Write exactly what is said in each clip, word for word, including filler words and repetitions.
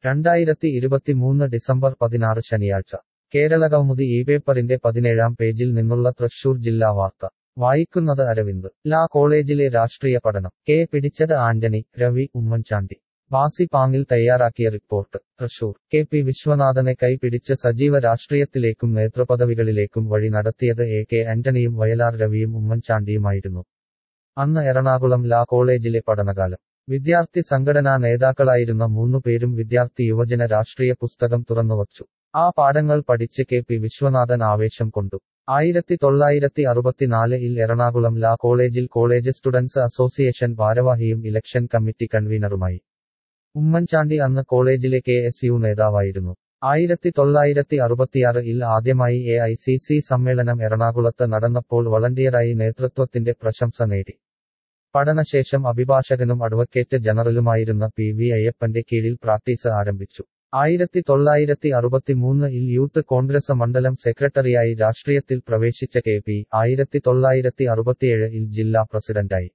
രണ്ടായിരത്തി ഇരുപത്തിമൂന്ന് ഡിസംബർ പതിനാറ് ശനിയാഴ്ച കേരളകൗമുദി ഈ പേപ്പറിന്റെ പതിനേഴാം പേജിൽ നിന്നുള്ള തൃശൂർ ജില്ലാ വാർത്ത വായിക്കുന്നത് അരവിന്ദ്. ലാ കോളേജിലെ രാഷ്ട്രീയ പഠനം. കെ പിടിച്ചത് ആന്റണി, രവി, ഉമ്മൻചാണ്ടി. ബാസി പാങ്ങിൽ തയ്യാറാക്കിയ റിപ്പോർട്ട്. തൃശൂർ. കെ പി വിശ്വനാഥനെ കൈപിടിച്ച് സജീവ രാഷ്ട്രീയത്തിലേക്കും നേതൃപദവികളിലേക്കും വഴി നടത്തിയത് എ കെ ആന്റണിയും വയലാർ രവിയും ഉമ്മൻചാണ്ടിയുമായിരുന്നു. അന്ന് എറണാകുളം ലാ കോളേജിലെ പഠനകാലം. വിദ്യാർത്ഥി സംഘടനാ നേതാക്കളായിരുന്ന മൂന്നുപേരും വിദ്യാർത്ഥി യുവജന രാഷ്ട്രീയ പുസ്തകം തുറന്നുവച്ചു. ആ പാഠങ്ങൾ പഠിച്ച് കെ പി വിശ്വനാഥൻ ആവേശം കൊണ്ടു. ആയിരത്തി തൊള്ളായിരത്തി അറുപത്തിനാല് ഇൽ എറണാകുളം ലാ കോളേജിൽ കോളേജ് സ്റ്റുഡൻസ് അസോസിയേഷൻ ഭാരവാഹിയും ഇലക്ഷൻ കമ്മിറ്റി കൺവീനറുമായി. ഉമ്മൻചാണ്ടി അന്ന് കോളേജിലെ കെ എസ് യു നേതാവായിരുന്നു. ആയിരത്തി തൊള്ളായിരത്തി അറുപത്തിയാറ് ഇൽ ആദ്യമായി എ ഐ സി സി സമ്മേളനം എറണാകുളത്ത് നടന്നപ്പോൾ വളണ്ടിയറായി നേതൃത്വത്തിന്റെ പ്രശംസ നേടി. പഠനശേഷം അഭിഭാഷകനും അഡ്വക്കേറ്റ് ജനറലുമായിരുന്ന പി വി അയ്യപ്പന്റെ കീഴിൽ പ്രാക്ടീസ് ആരംഭിച്ചു. ആയിരത്തി തൊള്ളായിരത്തി അറുപത്തിമൂന്ന് ഇൽ യൂത്ത് കോൺഗ്രസ് മണ്ഡലം സെക്രട്ടറിയായി രാഷ്ട്രീയത്തിൽ പ്രവേശിച്ച കെ പി ആയിരത്തി തൊള്ളായിരത്തി അറുപത്തിയേഴ് ഇൽ ജില്ലാ പ്രസിഡന്റായി.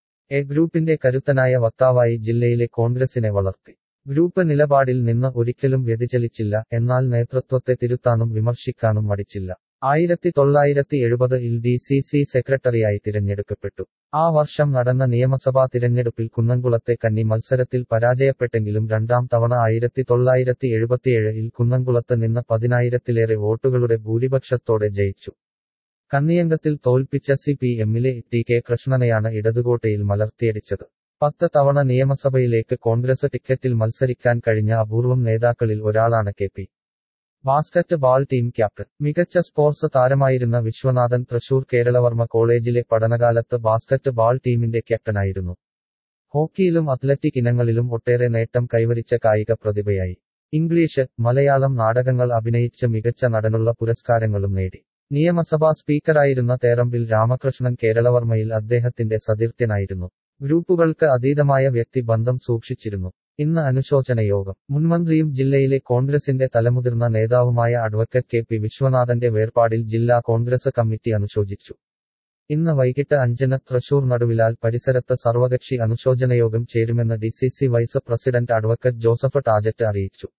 എ ഗ്രൂപ്പിന്റെ കരുത്തനായ വക്താവായി ജില്ലയിലെ കോൺഗ്രസിനെ വളർത്തി. ഗ്രൂപ്പ് നിലപാടിൽ നിന്ന് ഒരിക്കലും വ്യതിചലിച്ചില്ല, എന്നാൽ നേതൃത്വത്തെ തിരുത്താനും വിമർശിക്കാനും മടിച്ചില്ല. ആയിരത്തി തൊള്ളായിരത്തി എഴുപത് ഇൽ ഡി സി സി സെക്രട്ടറിയായി തിരഞ്ഞെടുക്കപ്പെട്ടു. ആ വർഷം നടന്ന നിയമസഭാ തിരഞ്ഞെടുപ്പിൽ കുന്നംകുളത്തെ കന്നി മത്സരത്തിൽ പരാജയപ്പെട്ടെങ്കിലും രണ്ടാം തവണ ആയിരത്തി തൊള്ളായിരത്തി എഴുപത്തിയേഴ് ഇൽ കുന്നംകുളത്ത് നിന്ന് പതിനായിരത്തിലേറെ വോട്ടുകളുടെ ഭൂരിപക്ഷത്തോടെ ജയിച്ചു. കന്നിയംഗത്തിൽ തോൽപ്പിച്ച സി പി എമ്മിലെ ടി കെ കൃഷ്ണനെയാണ് ഇടതുകോട്ടയിൽ മലർത്തിയടിച്ചത്. പത്ത് തവണ നിയമസഭയിലേക്ക് കോൺഗ്രസ് ടിക്കറ്റിൽ മത്സരിക്കാൻ കഴിഞ്ഞ അപൂർവം നേതാക്കളിൽ ഒരാളാണ് K P. Basketball team captain. മികച്ച സ്പോർട്സ് താരമായിരുന്ന വിശ്വനാഥൻ തൃശൂർ കേരളവർമ്മ കോളേജിലെ പഠനകാലത്ത് ബാസ്കറ്റ് ബാൾ ടീമിന്റെ ക്യാപ്റ്റനായിരുന്നു. ഹോക്കിയിലും അത്ലറ്റിക് ഇനങ്ങളിലും ഒട്ടേറെ നേട്ടം കൈവരിച്ച കായിക പ്രതിഭയായി. ഇംഗ്ലീഷ്, മലയാളം നാടകങ്ങൾ അഭിനയിച്ച് മികച്ച നടനുള്ള പുരസ്കാരങ്ങളും നേടി. നിയമസഭാ സ്പീക്കറായിരുന്ന തേറമ്പിൽ രാമകൃഷ്ണൻ കേരളവർമ്മയിൽ അദ്ദേഹത്തിന്റെ സതീർത്ഥ്യനായിരുന്നു. ഗ്രൂപ്പുകൾക്ക് അതീതമായ വ്യക്തിബന്ധം സൂക്ഷിച്ചിരുന്നു. ഇന്ന് അനുശോചന യോഗം. മുൻമന്ത്രിയും ജില്ലയിലെ കോൺഗ്രസിന്റെ തലമുതിർന്ന നേതാവുമായ അഡ്വക്കറ്റ് കെ പി വിശ്വനാഥന്റെ വേർപാടിൽ ജില്ലാ കോൺഗ്രസ് കമ്മിറ്റി അനുശോചിച്ചു. ഇന്ന് വൈകിട്ട് അഞ്ചിന് തൃശൂർ നടുവിലാൽ പരിസരത്ത് സർവകക്ഷി അനുശോചനയോഗം ചേരുമെന്ന് D C C vice president advocate Joseph ടാജറ്റ് അറിയിച്ചു.